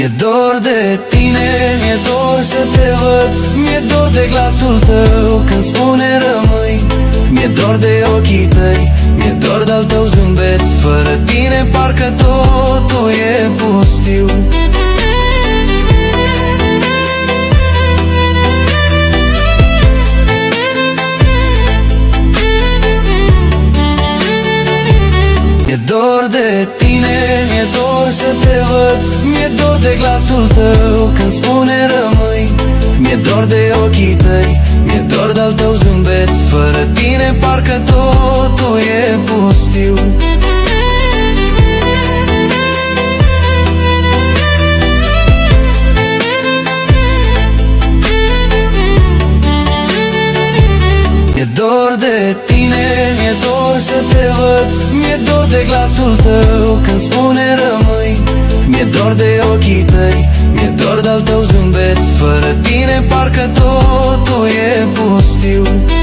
Mi-e dor de tine, mi-e dor să te văd, mi-e dor de glasul tău când spune rămâi, mi-e dor de ochii tăi, mi-e dor de-al tău zâmbet. Fără tine parcă totul e pustiu. Mi-e dor de tine, mi-e dor să te văd, mi-e dor de glasul tău când spune rămâi, mi-e dor de ochii tăi, mi-e dor de-al tău zâmbet. Fără tine parcă totul e pustiu. Mi-e dor de tine, mi-e dor să te văd, mi-e dor de glasul tău când spune rămâi, mi-e dor de ochii tăi, mi-e dor de-al tău zâmbet. Fără tine parcă totul e pustiu.